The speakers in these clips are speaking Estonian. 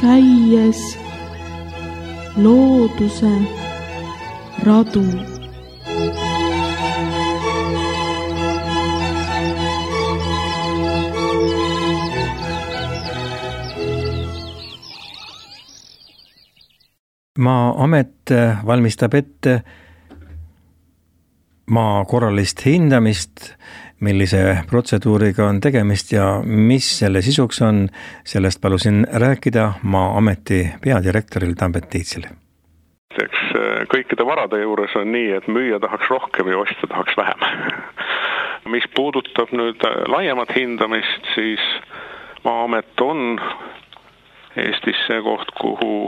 käies looduse radu. Maa-amet valmistab ette maa korralist hindamist, millise protseduuriga on tegemist ja mis selle sisuks on, sellest palusin rääkida Maa-ameti peadirektoril Tambet Tiitsil. Kõikide varade juures on nii, et müüa tahaks rohkem ja ostja tahaks vähem. Mis puudutab nüüd laiemat hindamist, siis Maa-amet on Eestis see koht, kuhu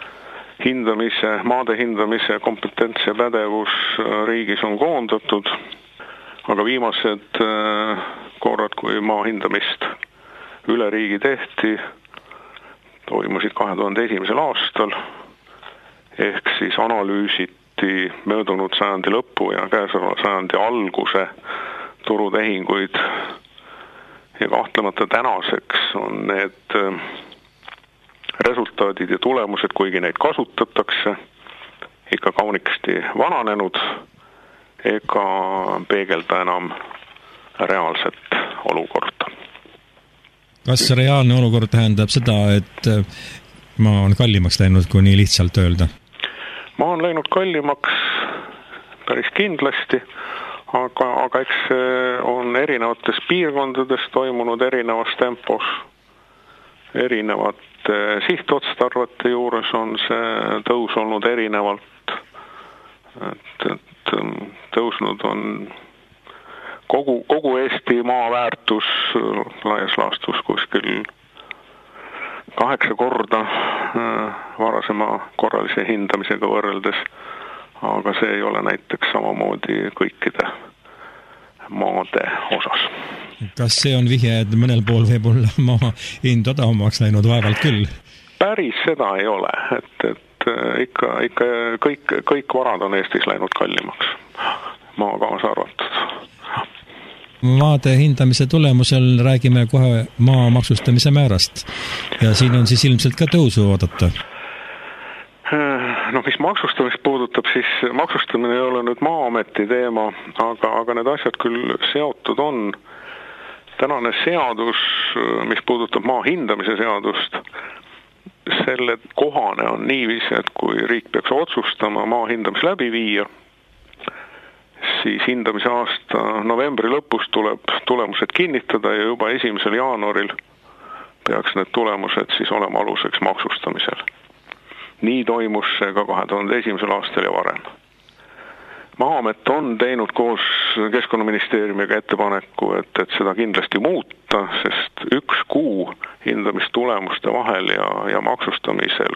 maade hindamise kompetents ja pädevus riigis on koondatud, aga viimased korrad, kui maa hindamist üle riigi tehti, toimusid 2001. aastal, ehk siis analüüsiti möödunud sajandi lõpu ja käesoleva sajandi alguse turutehinguid ja kahtlemata tänaseks on need resultaadid ja tulemused, kuigi neid kasutatakse, ikka kaunikesti vananenud ega peegelda enam reaalset olukorda. Kas reaalne olukord tähendab seda, et maa on kallimaks läinud, kui nii lihtsalt öelda? Maa on läinud kallimaks päris kindlasti, aga eks on erinevates piirkondades toimunud erinevas tempos, erinevate sihtotstarvete juures on see tõus olnud erinevalt, et tõusnud on kogu Eesti maa väärtus laias laastus kuskil 8 korda varasema korralise hindamisega võrreldes, aga see ei ole näiteks samamoodi kõikide maade osas. Kas see on vihje, et mõnel pool võib olla maa hind odavamaks läinud vaevalt küll? Päris seda ei ole, et ikka kõik varad on Eestis läinud kallimaks, maa kaasa arvatud. Maade hindamise tulemusel räägime kohe maa maksustamise määrast ja siin on siis ilmselt ka tõusu oodata. Mis maksustamist puudutab, siis maksustamine ei ole nüüd Maa-ameti teema, aga need asjad küll seotud on. Tänane seadus, mis puudutab maa hindamise seadust, selle kohane on niiviisi, et kui riik peaks otsustama maa hindamise läbi viia, siis hindamise aasta novembri lõpus tuleb tulemused kinnitada ja juba 1. jaanuaril peaks need tulemused siis olema aluseks maksustamisel. Nii toimus see ka 2001. aastal ja varem. Maa-amet on teinud koos Keskkonnaministeeriumiga ettepaneku, et seda kindlasti muuta, sest 1 kuu hindamistulemuste vahel ja maksustamisel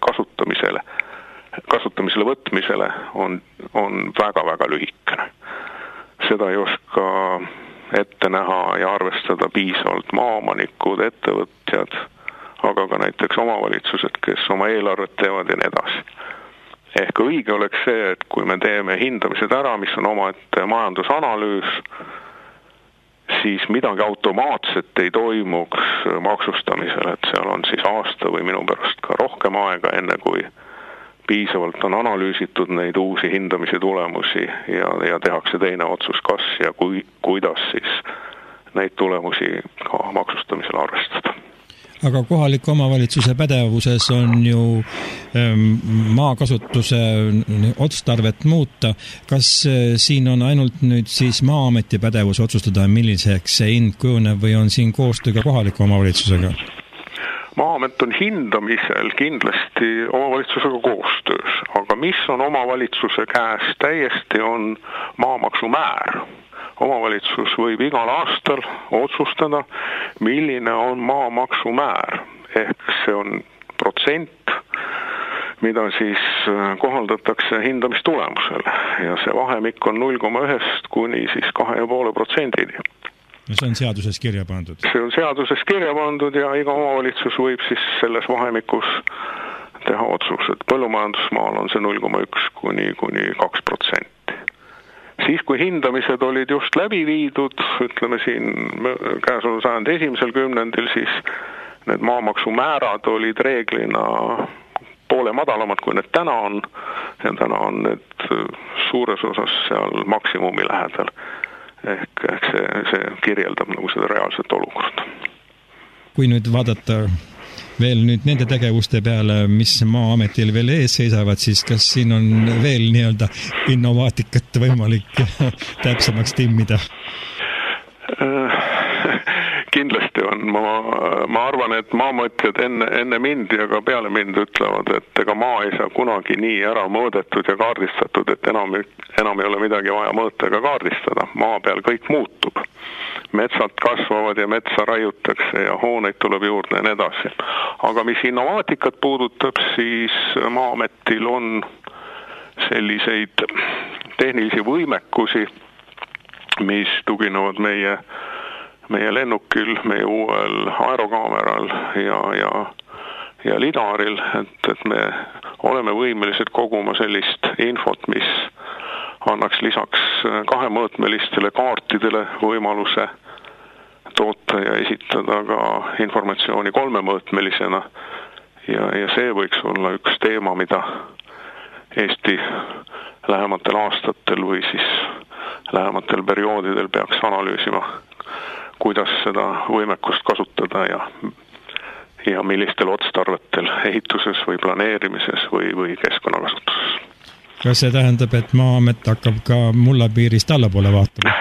kasutamisele võtmisele on väga-väga lühikene. Seda ei oska ette näha ja arvestada piisavalt maaomanikud, ettevõtjad, aga ka näiteks omavalitsused, kes oma eelarvet teevad ja nii edasi. Ehk õige oleks see, et kui me teeme hindamised ära, mis on omaette majandusanalüüs, siis midagi automaatset ei toimuks maksustamisel, et seal on siis aasta või minu pärast ka rohkem aega, enne kui piisavalt on analüüsitud neid uusi hindamise tulemusi ja tehakse teine otsus, kas ja kuidas siis neid tulemusi ka maksustamisel arvestada. Aga kohaliku omavalitsuse pädevuses on ju maakasutuse otstarvet muuta. Kas siin on ainult nüüd siis Maa-ameti pädevus otsustada, milliseks see hind kujuneb või on siin koostööga kohaliku omavalitsusega? Maa-amet on hindamisel kindlasti omavalitsusega koostöös, aga mis on omavalitsuse käes täiesti on maamaksu määr. Omavalitsus võib igal aastal otsustada, milline on maamaksu määr. Ehk see on protsent, mida siis kohaldatakse hindamistulemusel. Ja see vahemik on 0,1 kuni siis 2,5%. See on seaduses kirja pandud? See on seaduses kirja pandud ja iga omavalitsus võib siis selles vahemikus teha otsus, et põllumajandusmaal on see 0,1 kuni 2%. Siis kui hindamised olid just läbi viidud, ütleme siin käesoleva sajandi 1. kümnendil, siis need maamaksumäärad olid reeglina poole madalamad, kui need täna on, ja täna on need suures osas seal maksimumi lähedal. Ehk see kirjeldab nagu seda reaalset olukorda. Kui nüüd vaadata veel nüüd nende tegevuste peale, mis Maa-ametil veel ees seisavad, siis kas siin on veel nii-öelda innovaatikat võimalik täpsemaks timmida? Kindlasti on. Ma arvan, et maamõtjad enne mind ja ka peale mind ütlevad, et ega maa ei saa kunagi nii ära mõõdetud ja kaardistatud, et enam ei ole midagi vaja mõõta ega kaardistada. Maa peal kõik muutub. Metsad kasvavad ja metsa raiutakse ja hooneid tuleb juurde ja nii edasi. Aga mis innovaatikat puudutab, siis Maa-ametil on selliseid tehnilisi võimekusi, mis tuginevad meie lennukil, meie uuel aerokaameral ja lidaril, et me oleme võimelised koguma sellist infot, mis annaks lisaks kahemõõtmelistele kaartidele võimaluse toota ja esitada ka informatsiooni kolmemõõtmelisena ja see võiks olla üks teema, mida Eesti lähematel aastatel või siis lähematel perioodidel peaks analüüsima, kuidas seda võimekust kasutada ja millistel otstarvetel ehituses või planeerimises või keskkonnakasutuses. Kas see tähendab, et Maa-amet hakkab ka mullapiirist allapoole vaatama?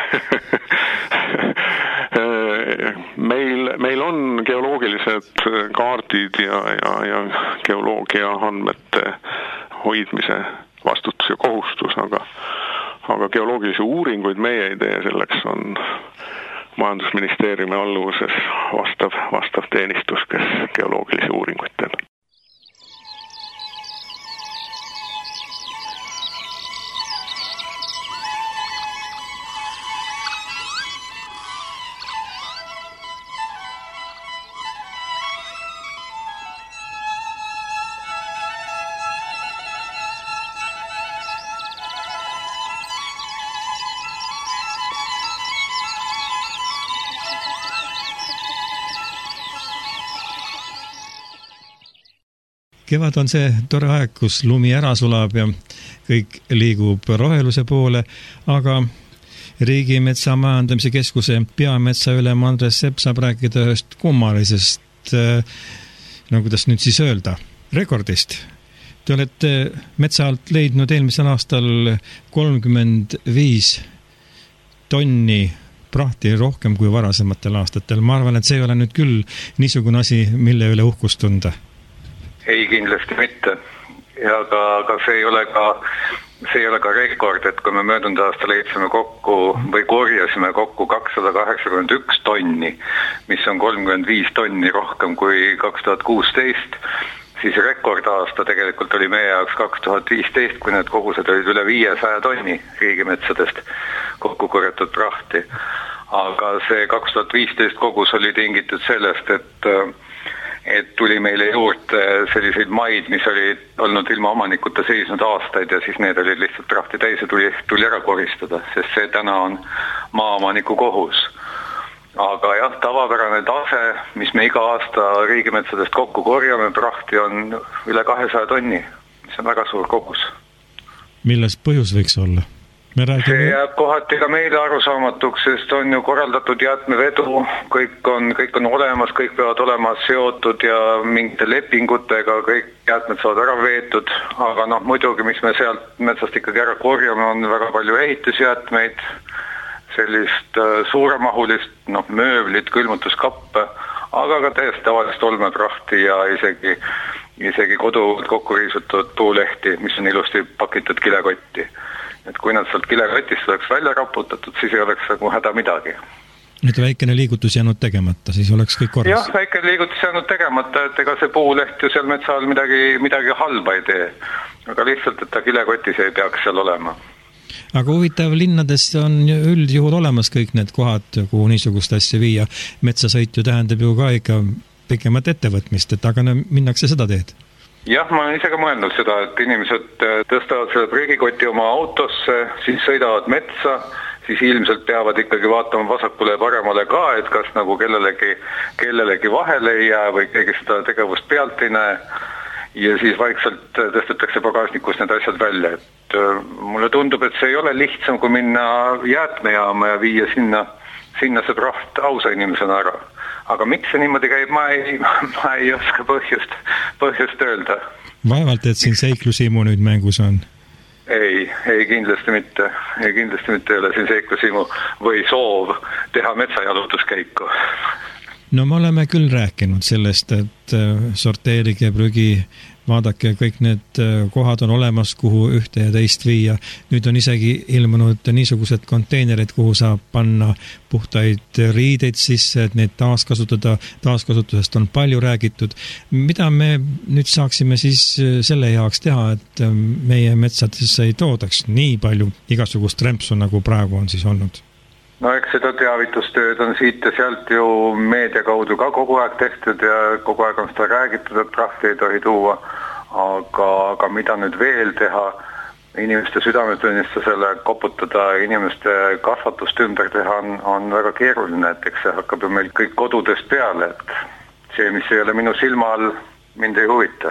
Meil on geoloogilised kaardid ja geoloogia andmete hoidmise vastutus ja kohustus, aga geoloogilisi uuringuid meie ei tee, selleks on Majandusministeeriumi alluvuses vastav teenistus, kes geoloogilisi uuringuid teeb. Kevad on see tore aeg, kus lumi ära sulab ja kõik liigub roheluse poole, aga Riigimetsa Majandamise Keskuse peametsaülem Andres Sepp saab rääkida ühest kummalisest, no kuidas nüüd siis öelda, rekordist. Te olete metsa alt leidnud eelmisel aastal 35 tonni prahti rohkem kui varasematel aastatel. Ma arvan, et see ei ole nüüd küll niisugune asi, mille üle uhkust tunda. Ei, kindlasti mitte. Ja aga see ei ole ka rekord, et kui me möödunud aasta leidsime kokku või korjasime kokku 281 tonni, mis on 35 tonni rohkem kui 2016, siis rekordaasta tegelikult oli meie jaoks 2015, kui need kogused olid üle 500 tonni riigimetsadest kokku korjatud prahti. Aga see 2015 kogus oli tingitud sellest, et tuli meile juurde selliseid maid, mis olid olnud ilma omanikuta seisnud aastaid ja siis need olid lihtsalt prahti täis ja tuli ära koristada, sest see täna on maaomaniku kohus. Aga jah, tavapärane tase, mis me iga aasta riigimetsadest kokku korjame, prahti on üle 200 tonni, mis on väga suur kogus. Milles põhjus võiks olla? See jääb kohati ka meile arusaamatuks, sest on ju korraldatud jäätmevedu, kõik on olemas, kõik peavad olema seotud ja mingite lepingutega, kõik jäätmed saavad ära veetud, aga muidugi, mis me sealt metsast ikkagi ära korjame, on väga palju ehitusjäätmeid, sellist suuremahulist mööblit, külmutuskappe, aga ka täiesti tavalist olmeprahti ja isegi kodult kokku riisutud puulehti, mis on ilusti pakitud kilekotti. Et kui nad sealt kilekotist oleks välja raputatud, siis ei oleks nagu häda midagi. Et väikene liigutus jäänud tegemata, siis oleks kõik korras? Jah, väikene liigutus jäänud tegemata, et ega see puuleht ju seal metsa all midagi halba ei tee. Aga lihtsalt, et ta kilekotis ei peaks seal olema. Aga huvitav, linnades on üldjuhul olemas kõik need kohad, kuhu niisugust asja viia. Metsasõit ju tähendab ju ka ikka pikemat ettevõtmist, et aga minnakse seda teed? Jah, ma olen ise ka mõelnud seda, et inimesed tõstavad selle prügikoti oma autosse, siis sõidavad metsa siis ilmselt peavad ikkagi vaatama vasakule ja paremale ka, et kas nagu kellelegi vahele ei jää või keegi seda tegevust pealt ei näe. Ja siis vaikselt tõstetakse pagasnikus need asjad välja, et mulle tundub, et see ei ole lihtsam, kui minna jäätmejaama ja viia sinna see praht ausa inimesena ära. Aga miks see niimoodi käib, ma ei oska põhjust öelda. Vaevalt, et siin seiklusimu nüüd mängus on? Ei kindlasti mitte. Ei kindlasti ole siin seiklusimu või soov teha metsajalutuskäiku. No me oleme küll rääkinud sellest, et sorteerige prügi, vaadake, kõik need kohad on olemas, kuhu ühte ja teist viia. Nüüd on isegi ilmunud niisugused konteinerid, kuhu saab panna puhtaid riideid sisse, et neid taaskasutada. Taaskasutusest on palju räägitud. Mida me nüüd saaksime siis selle jaoks teha, et meie metsadesse ei toodaks nii palju igasugust rämpsu, nagu praegu on siis olnud? No eks seda teavitustööd on siit ja sealt ju meedia kaudu ka kogu aeg tehtud ja kogu aeg on seda räägitud, et trahvi ei tohi tuua, aga mida nüüd veel teha, inimeste südametunnistusele koputada, inimeste kasvatust ümber teha on väga keeruline, et eks see hakkab ju meil kõik kodudest peale, et see, mis ei ole minu silma all, mind ei huvita.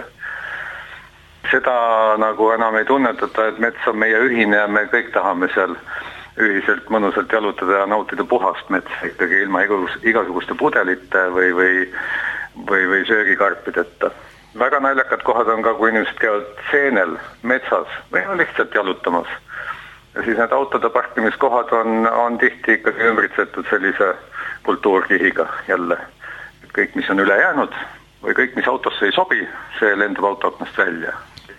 Seda nagu enam ei tunnetata, et mets on meie ühine ja me kõik tahame seal ühiselt mõnusalt jalutada ja nautida puhast metsa ikkagi ilma igasuguste pudelite või söögikarpideta. Väga naljakad kohad on ka, kui inimesed käivad seenel metsas või lihtsalt jalutamas. Ja siis need autode parkimiskohad on tihti ikkagi ümbritsetud sellise kultuurkihiga jälle. Et kõik, mis on üle jäänud või kõik, mis autosse ei sobi, see lendab autoaknast välja.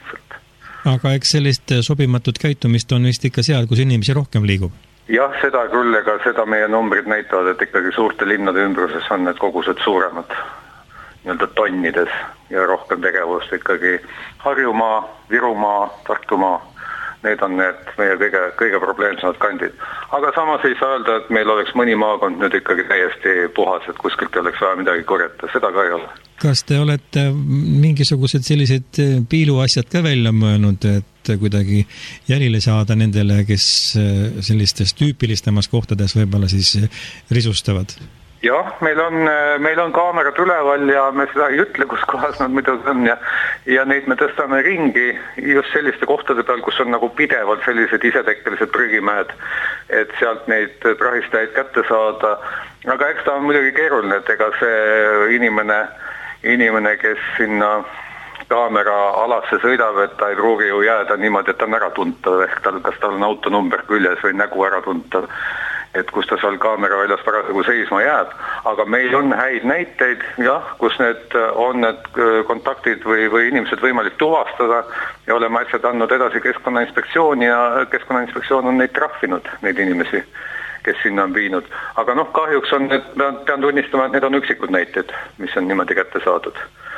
Aga eks sellist sobimatut käitumist on vist ikka seal, kus inimesi rohkem liigub? Jah, seda küll, ega seda meie numbrid näitavad, et ikkagi suurte linnade ümbruses on need kogused suuremad nii-öelda tonnides ja rohkem tegevust ikkagi Harjumaa, Virumaa, Tartumaa. Need on need meie kõige probleemsemad kandid. Aga samas ei saa öelda, et meil oleks mõni maakond nüüd ikkagi täiesti puhas, et kuskilt oleks vaja midagi korjata. Seda ka ei ole. Kas te olete mingisugused sellised piiluasjad ka välja mõelnud, et kuidagi jälile saada nendele, kes sellistes tüüpilistemas kohtades võib-olla siis risustavad? Jah, meil on kaamerad üleval ja me seda ei ütle, kus kohas nad muidugi on ja neid me tõstame ringi just selliste kohtade peal, kus on nagu pidevalt sellised isetekkelised prügimäed, et sealt neid prahistajaid kätte saada. Aga eks ta on muidugi keeruline, et ega see inimene, kes sinna kaamera alasse sõidab, et ta ei pruugi ju jääda niimoodi, et ta on ära tuntav, ehk kas tal on autonumber küljes või nägu ära tuntav, et kus ta seal kaamera väljas parasjagu seisma jääb. Aga meil on häid näiteid, jah, kus need kontaktid või inimesed võimalik tuvastada ja oleme asjad andnud edasi Keskkonnainspektsiooni ja Keskkonnainspektsioon on neid trahvinud, neid inimesi, kes sinna on viinud. Aga kahjuks pean tunnistama, et need on üksikud näited, mis on niimoodi kätte saadud.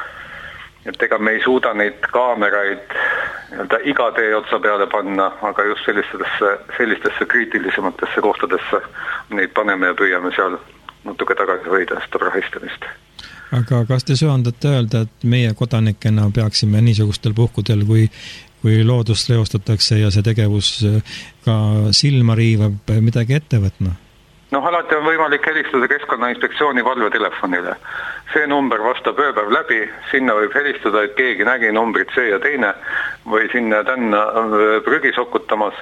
Et ega me ei suuda neid kaameraid iga tee otsa peale panna, aga just sellistesse kriitilisematesse kohtadesse neid paneme ja püüame seal natuke tagasi hoida seda prahistamist. Aga kas te söandate öelda, et meie kodanikena peaksime niisugustel puhkudel, kui loodust reostatakse ja see tegevus ka silma riivab, midagi ette võtma? Alati on võimalik helistada Keskkonnainspektsiooni valvetelefonile. See number vastab ööpäev läbi, sinna võib helistada, et keegi nägi numbrit see ja teine või sinna tänna prügi sokutamas.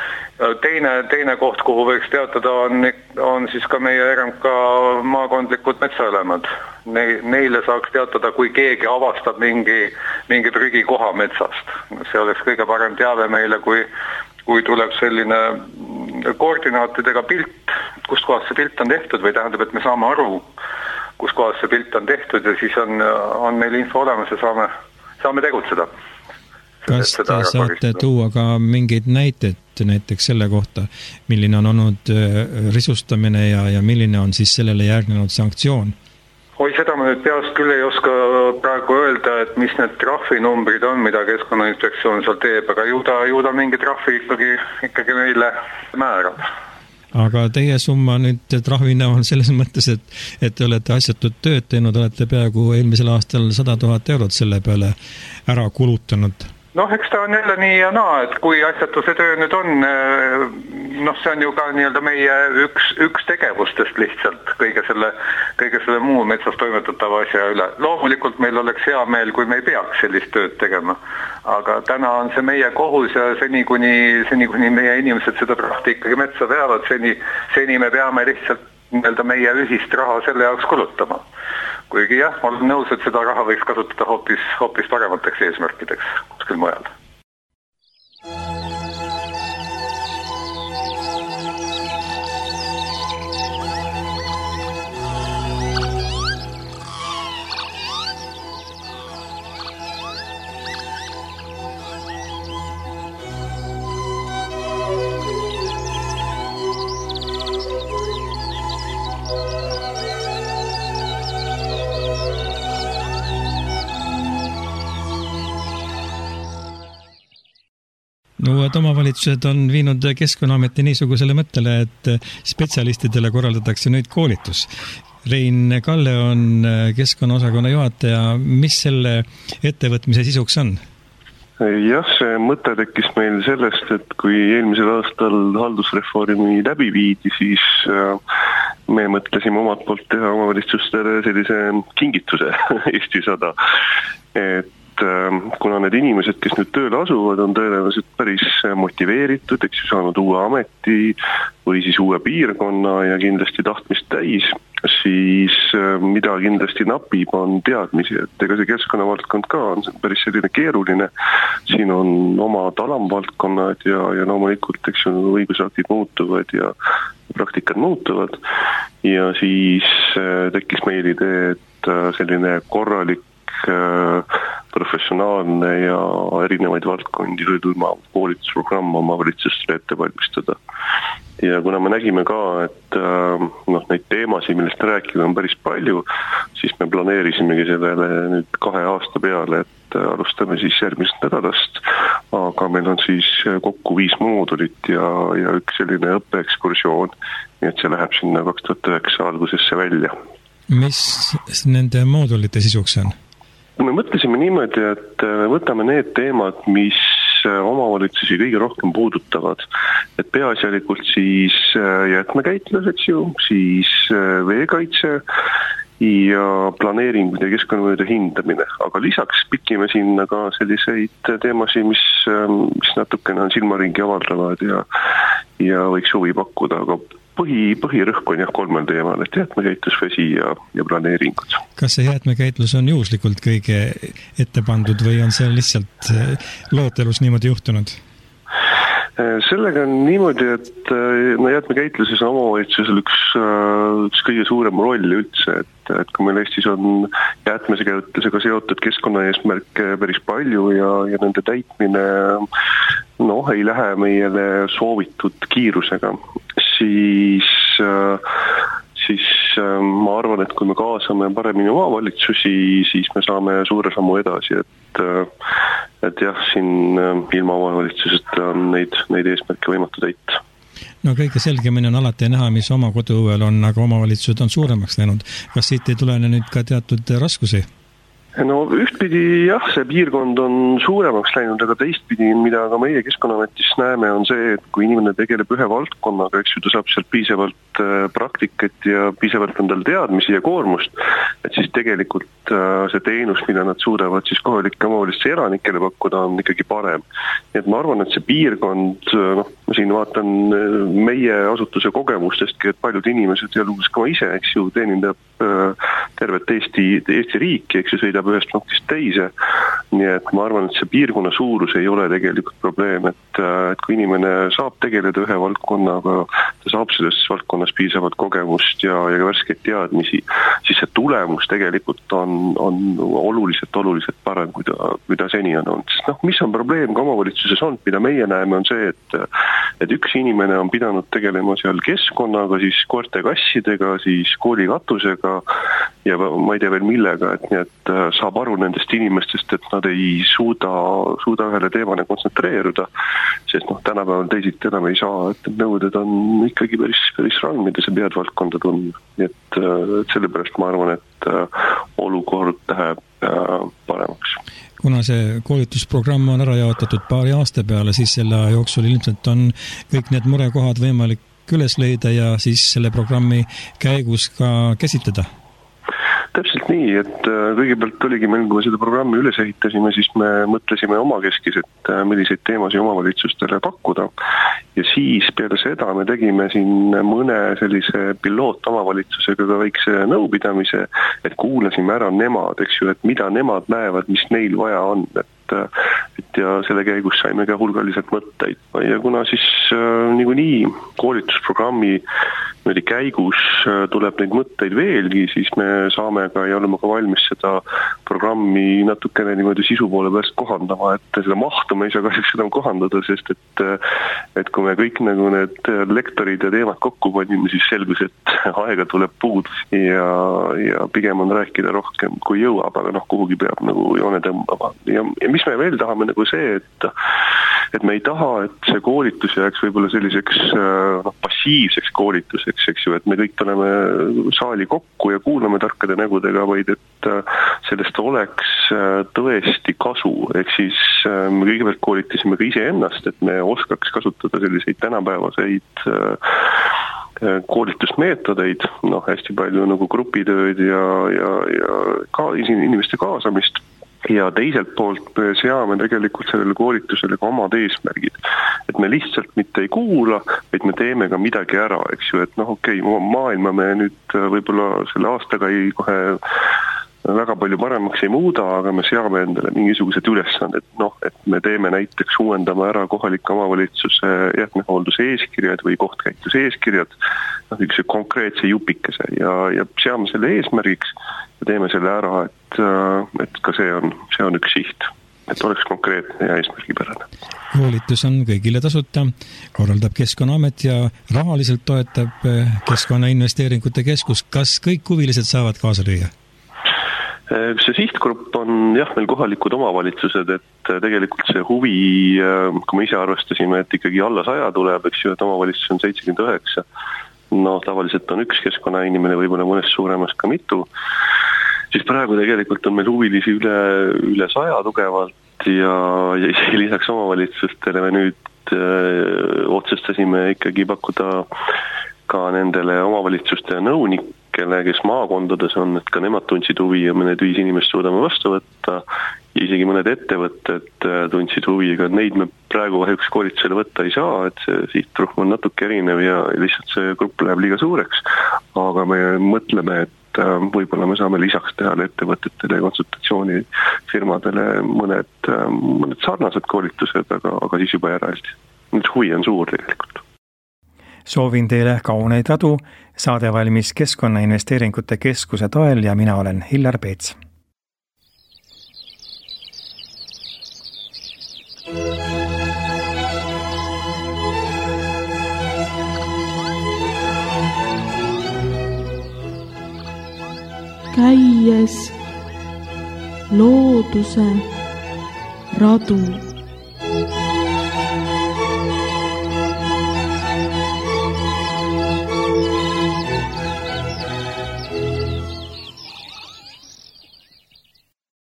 Teine koht, kuhu võiks teatada, on siis ka meie RMK maakondlikud metsaelemad. Neile saaks teatada, kui keegi avastab mingi prügikoha metsast. See oleks kõige parem teave meile, kui tuleb selline koordinaatidega pilt, kust kohas see pilt on tehtud või tähendab, et me saame aru, kus kohas see pilt on tehtud ja siis on meil info olemas ja saame tegutseda. Kas te saate tuua ka mingeid näiteks selle kohta, milline on olnud risustamine ja milline on siis sellele järgnenud sanktsioon? Seda ma nüüd peast küll ei oska praegu öelda, et mis need trahvinumbrid on, mida Keskkonnainspektsioon seal teeb, aga ju ta mingi trahvi ikkagi meile määrab. Aga teie summa nüüd trahvina on selles mõttes, et te olete asjatut tööd teinud, olete peaaegu eelmisel aastal 100 000 eurot selle peale ära kulutanud. Eks ta on jälle nii ja naa, et kui asjatuse töö nüüd on see on ju ka nii-öelda meie üks tegevustest lihtsalt kõige selle muu metsas toimetatava asja üle. Loomulikult meil oleks hea meel, kui me ei peaks sellist tööd tegema, aga täna on see meie kohus ja seni kuni meie inimesed seda prahti ikkagi metsa veavad, seni me peame lihtsalt nii-öelda meie ühist raha selle jaoks kulutama. Kuigi jah, ma olen nõus, et seda raha võiks kasutada hoopis paremateks eesmärkideks kuskil mujal. Uued omavalitsused on viinud Keskkonnaameti niisugusele mõttele, et spetsialistidele korraldatakse nüüd koolitus. Rein Kalle on keskkonnaosakonna juhataja. Mis selle ettevõtmise sisuks on? Jah, see mõte tekkis meil sellest, et kui eelmisel aastal haldusreformi läbi viidi, siis me mõtlesime omalt poolt teha omavalitsustele sellise kingituse Eesti 100. Et kuna need inimesed, kes nüüd tööle asuvad, on tõenäoliselt päris motiveeritud, eks ju saanud uue ameti või siis uue piirkonna ja kindlasti tahtmist täis, siis mida kindlasti napib, on teadmisi, et ega see keskkonnavaldkond ka on päris selline keeruline. Siin on omad alamvaldkonnad ja loomulikult, eks ju, õigusaktid muutuvad ja praktikad muutuvad ja siis tekkis meil idee, et selline korralik professionaalne ja erinevaid valdkondi hõlmav koolitusprogramm omavalitsustele ette valmistada. Ja kuna me nägime ka, et neid teemasid, millest rääkida on päris palju, siis me planeerisimegi sellele nüüd 2 aasta peale, et alustame siis järgmisest nädalast, aga meil on siis kokku 5 moodulit ja üks selline õppeekskursioon, nii et see läheb sinna 2009 algusesse välja. Mis nende moodulite sisuks on? Me mõtlesime niimoodi, et võtame need teemad, mis omavalitsusi kõige rohkem puudutavad. Et peaasjalikult siis jätmekäitlus, eks ju, siis veekaitse ja planeeringud ja keskkonnamõjude hindamine. Aga lisaks pikime sinna ka selliseid teemasid, mis natukene on silmaringi avaldavad ja võiks huvi pakkuda, aga põhirõhk on 3 teemal, et jäätmekäitlus, vesi ja planeeringud. Kas see jäätmekäitlus on juhuslikult kõige ette pandud või on see lihtsalt lootelus niimoodi juhtunud? Sellega on niimoodi, et jäätmekäitluses on omavalitsusel üks kõige suurem roll üldse, et kui meil Eestis on jäätmekäitlusega seotud keskkonnaeesmärke päris palju ja nende täitmine ei lähe meile soovitud kiirusega, siis ma arvan, et kui me kaasame paremini omavalitsusi, siis me saame suure sammu edasi, et jah, siin ilma omavalitsuseta on neid eesmärke võimatu täita. No kõige selgemini on alati näha, mis oma koduõuel on, aga omavalitsused on suuremaks läinud. Kas siit ei tulene nüüd ka teatud raskusi? No ühtpidi jah, see piirkond on suuremaks läinud, aga teistpidi, mida ka meie Keskkonnaametis näeme, on see, et kui inimene tegeleb ühe valdkonnaga, eks ju, ta saab sealt piisavalt praktikat ja piisavalt on tal teadmisi ja koormust, et siis tegelikult see teenus, mida nad suudavad siis kohalike omavalitsuse elanikele pakkuda, on ikkagi parem. Et ma arvan, et see piirkond, ma siin vaatan meie asutuse kogemustestki, et paljud inimesed ja lugus ka ma ise, eks ju, teenindab tervet Eesti riiki, eks ju, sõidab ühest punktist teise. Nii et ma arvan, et see piirkonna suurus ei ole tegelikult probleem, et kui inimene saab tegeleda ühe valdkonnaga, ta saab selles valdkonnas piisavalt kogemust ja värskeid teadmisi, siis see tulemus tegelikult on oluliselt parem, kui ta seni on olnud. Sest mis on probleem ka omavalitsuses on, mida meie näeme, on see, et üks inimene on pidanud tegelema seal keskkonnaga, siis koerte kassidega, siis koolikatusega ja ma ei tea veel millega, et nii, et saab aru nendest inimestest, et nad ei suuda ühele teemane kontsentreeruda, sest tänapäeval teisiti enam ei saa, et nõuded on ikkagi päris ranged ja sa pead valdkonda tundma. Nii et sellepärast ma arvan, et olukord läheb paremaks. Kuna see koolitusprogramm on ära jaotatud paari aasta peale, siis selle jooksul ilmselt on kõik need murekohad võimalik üles leida ja siis selle programmi käigus ka käsitleda. Täpselt nii, et kõigepealt oligi meil, kui me seda programmi üles ehitasime, siis me mõtlesime omakeskis, et milliseid teemasid omavalitsustele pakkuda. Ja siis peale seda me tegime siin mõne sellise pilootomavalitsusega ka väikse nõupidamise, et kuulasime ära nemad, eks ju, et mida nemad näevad, mis neil vaja on, et ja selle käigus saime ka hulgaliselt mõtteid. Ja kuna siis niikuinii koolitusprogrammi käigus tuleb neid mõtteid veelgi, siis me saame ka ja oleme ka valmis seda programmi natukene niimoodi sisu poole pärast kohandama, et seda mahtu me ei saa kahjuks seda kohandada, sest et kui me kõik nagu need lektorid ja teemad kokku panime, siis selgus, et aega tuleb puud ja pigem on rääkida rohkem kui jõuab, aga kuhugi peab nagu joone tõmbama. Ja mis me veel tahame nagu see, et me ei taha, et see koolitus jääks võib-olla selliseks passiivseks koolituseks, eks ju, et me kõik tuleme saali kokku ja kuulame tarkade nägudega, vaid et sellest oleks tõesti kasu. Ehk siis me kõigepealt koolitasime ka iseennast, et me oskaks kasutada selliseid tänapäevaseid koolitusmeetodeid, hästi palju nagu grupitööd ja inimeste kaasamist. Ja teiselt poolt seame tegelikult sellele koolitusele ka omad eesmärgid. Et me lihtsalt mitte ei kuula, vaid me teeme ka midagi ära, eks ju, et maailma me nüüd võib-olla selle aastaga ei kohe väga palju paremaks ei muuda, aga me seame endale mingisugused ülesanded, et me teeme näiteks uuendama ära kohalike omavalitsuse jäätmehoolduse eeskirjad või kohtkäitluse eeskirjad, üks konkreetse jupikese ja seame selle eesmärgiks ja teeme selle ära, et ka see on üks siht, et oleks konkreetne ja eesmärgipärane. Koolitus on kõigile tasuta, korraldab Keskkonnaamet ja rahaliselt toetab Keskkonnainvesteeringute Keskus. Kas kõik huvilised saavad kaasa lüüa? See sihtgrupp on meil kohalikud omavalitsused, et tegelikult see huvi, kui me ise arvestasime, et ikkagi alla 100 tuleb, eks ju, et omavalitsus on 79, tavaliselt on üks keskkonnainimene, võib-olla mõnest suuremast ka mitu, siis praegu tegelikult on meil huvilisi üle 100 tugevalt ja isegi lisaks omavalitsustele me nüüd otsustasime ikkagi pakkuda ka nendele omavalitsuste nõunikele, kes maakondades on, et ka nemad tundsid huvi ja me need 5 inimest suudame vastu võtta ja isegi mõned ettevõtted tundsid huvi, aga neid me praegu kahjuks koolitusele võtta ei saa, et see sihtrühm on natuke erinev ja lihtsalt see grupp läheb liiga suureks, aga me mõtleme, et võib-olla me saame lisaks teha ettevõtetele ja konsultatsioonifirmadele mõned sarnased koolitused, aga siis juba järeldi. Nüüd huvi on suur tegelikult. Soovin teile kauneid adu, saade valmis Keskkonnainvesteeringute Keskuse toel ja mina olen Hillar Peets. Käies looduse radu